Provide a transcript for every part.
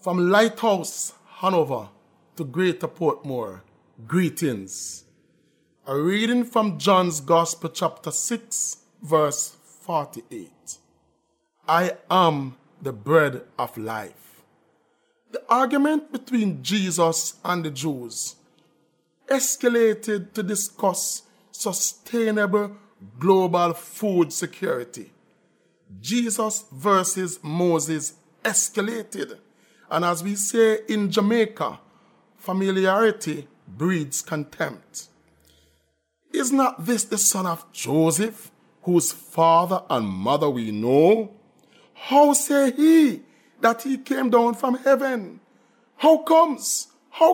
From Lighthouse, Hanover to Greater Portmore, greetings. A reading from John's Gospel chapter 6, verse 48. I am the bread of life. The argument between Jesus and the Jews escalated to discuss sustainable global food security. Jesus versus Moses escalated. And as we say in Jamaica, familiarity breeds contempt. Is not this the son of Joseph, whose father and mother we know? How say he that he came down from heaven? How comes?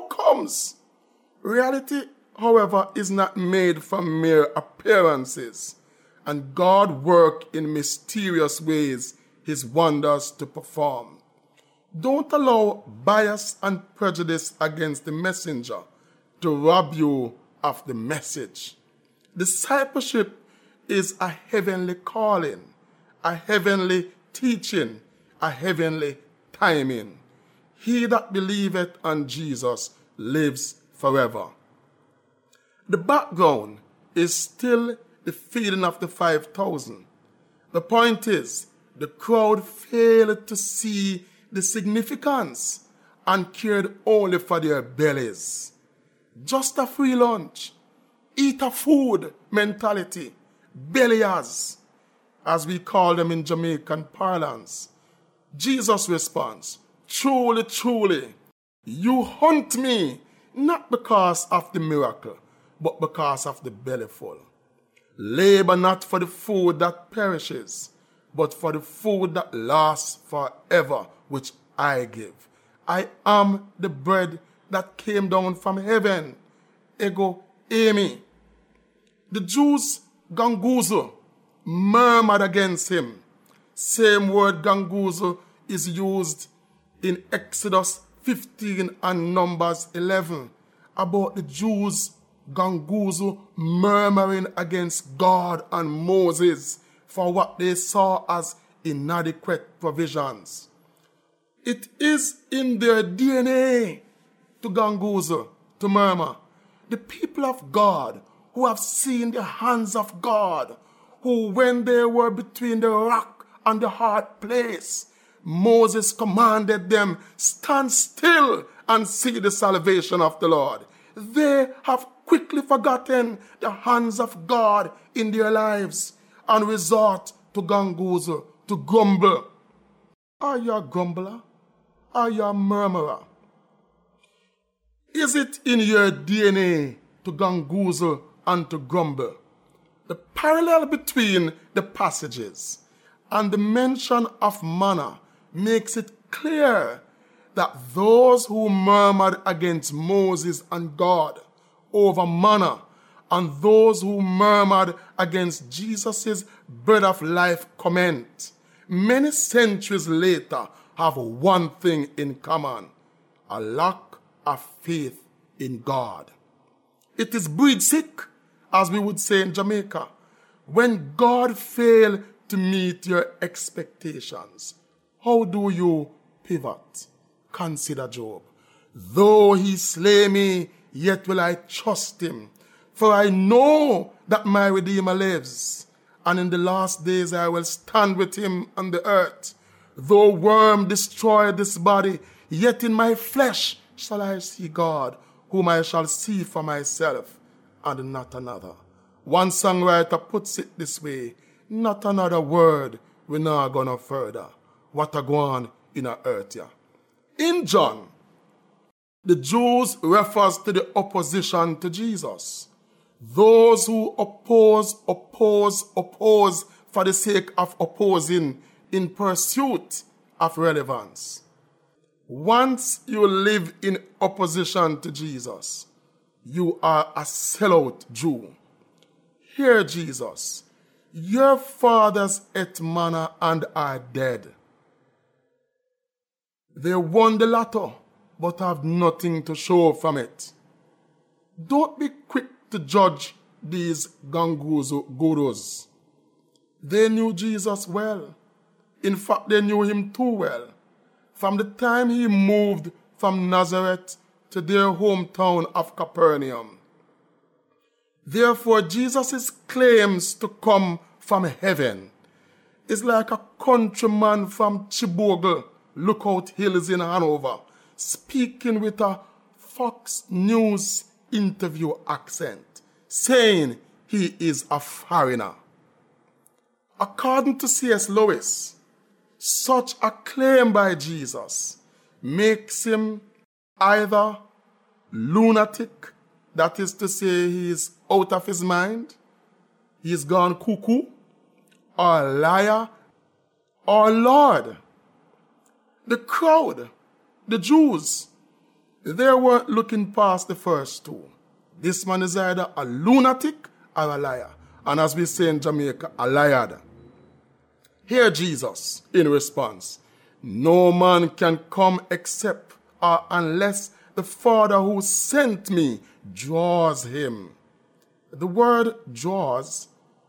Reality, however, is not made from mere appearances, and God works in mysterious ways his wonders to perform. Don't allow bias and prejudice against the messenger to rob you of the message. Discipleship is a heavenly calling, a heavenly teaching, a heavenly timing. He that believeth on Jesus lives forever. The background is still the feeding of the 5,000. The point is, the crowd failed to see the significance and cared only for their bellies. Just a free lunch, eat a food mentality, bellias, as we call them in Jamaican parlance. Jesus responds, truly, truly, you hunt me, not because of the miracle, but because of the bellyful. Labor not for the food that perishes, but for the food that lasts forever, which I give. I am the bread that came down from heaven. Ego eimi. The Jews, ganguzo, murmured against him. Same word ganguzo is used in Exodus 15 and Numbers 11 about the Jews, ganguzo, murmuring against God and Moses for what they saw as inadequate provisions. It is in their DNA to ganguzo, to murmur. The people of God who have seen the hands of God, who when they were between the rock and the hard place, Moses commanded them, stand still and see the salvation of the Lord. They have quickly forgotten the hands of God in their lives and resort to ganguzo, to grumble. Are you a grumbler? Are you a murmurer? Is it in your DNA to ganguzo and to grumble? The parallel between the passages and the mention of manna makes it clear that those who murmured against Moses and God over manna and those who murmured against Jesus' bread of life comment, many centuries later have one thing in common: a lack of faith in God. It is breed sick, as we would say in Jamaica, when God fails to meet your expectations. How do you pivot? Consider Job. Though he slay me, yet will I trust him. For I know that my Redeemer lives, and in the last days I will stand with him on the earth. Though worm destroy this body, yet in my flesh shall I see God, whom I shall see for myself, and not another. One songwriter puts it this way: not another word, we're not gonna further. What a go on in a earth here. In John, the Jews refers to the opposition to Jesus. Those who oppose for the sake of opposing in pursuit of relevance. Once you live in opposition to Jesus, you are a sellout Jew. Hear Jesus. Your fathers ate manna and are dead. They won the lotto, but have nothing to show from it. Don't be quick to judge these ganguzo gurus. They knew Jesus well. In fact, they knew him too well. from the time he moved from Nazareth to their hometown of Capernaum. Therefore, Jesus' claims to come from heaven is like a countryman from Chibogle, Lookout Hills in Hanover, speaking with a Fox News interview accent, saying he is a foreigner. According to C.S. Lewis, such a claim by Jesus makes him either lunatic, that is to say he is out of his mind, he is gone cuckoo, or liar, or Lord. The crowd, the Jews, they weren't looking past the first two. This man is either a lunatic or a liar. And as we say in Jamaica, a liar. Hear Jesus in response. No man can come except or unless the Father who sent me draws him. The word draws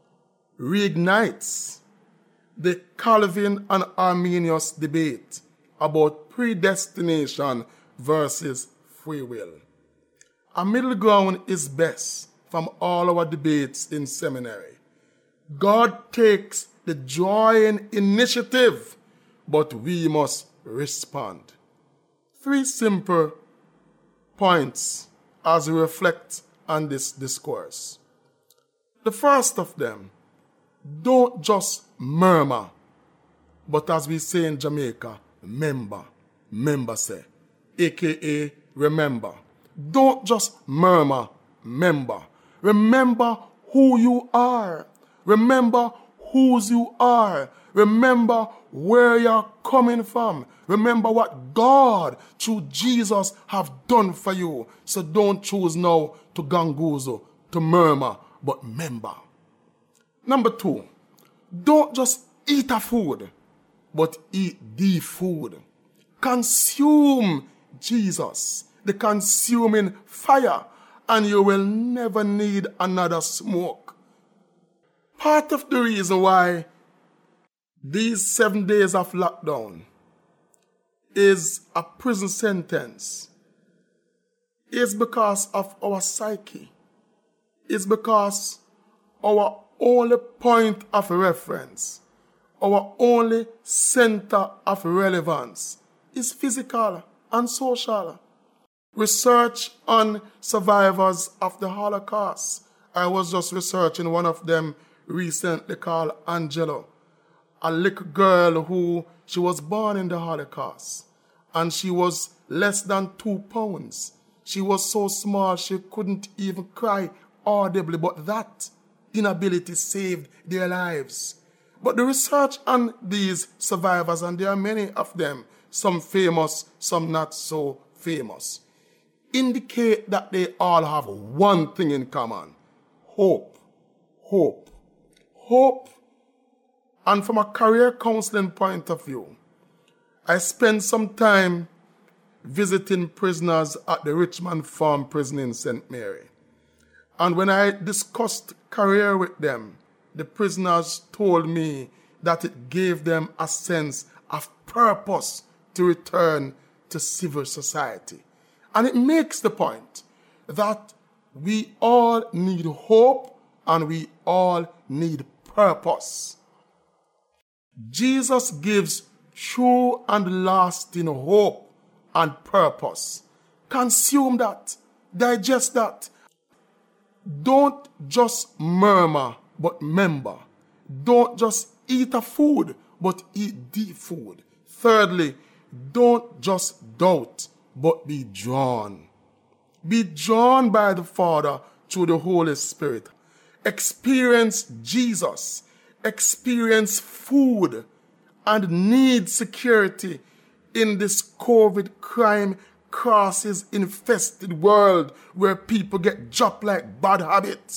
reignites the Calvin and Arminius debate about predestination versus free will. A middle ground is best from all our debates in seminary. God takes the drawing initiative, but we must respond. 3 simple points as we reflect on this discourse. The first of them, don't just murmur, but as we say in Jamaica, member say, aka remember. Don't just murmur, member. Remember who you are. Remember whose you are. Remember where you're coming from. Remember what God through Jesus have done for you. So don't choose now to ganguzo, to murmur, but remember. Number 2, don't just eat a food, but eat the food. Consume Jesus, the consuming fire, and you will never need another smoke. Part of the reason why these 7 days of lockdown is a prison sentence is because of our psyche. It's because our only point of reference, our only center of relevance is physical and social. Research on survivors of the Holocaust. I was just researching one of them recently called Angelo, a little girl who she was born in the Holocaust and she was less than 2 pounds. She was so small she couldn't even cry audibly, but that inability saved their lives. But the research on these survivors, and there are many of them, some famous, some not so famous, indicate that they all have one thing in common: hope. Hope. Hope. And from a career counseling point of view, I spent some time visiting prisoners at the Richmond Farm Prison in St. Mary. And when I discussed career with them, the prisoners told me that it gave them a sense of purpose to return to civil society. And it makes the point that we all need hope and we all need purpose. Jesus gives true and lasting hope and purpose. Consume that. Digest that. Don't just murmur, but remember. Don't just eat a food, but eat the food. Thirdly, don't just doubt, but be drawn. Be drawn by the Father through the Holy Spirit. Experience Jesus. Experience food and need security in this COVID crime crisis infested world where people get dropped like bad habits.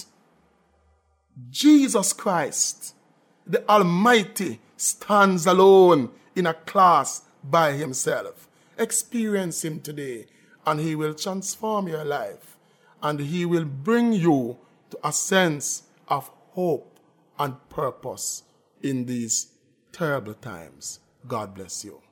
Jesus Christ, the Almighty, stands alone in a class by himself. Experience him today and he will transform your life and he will bring you to a sense of hope and purpose in these terrible times. God bless you.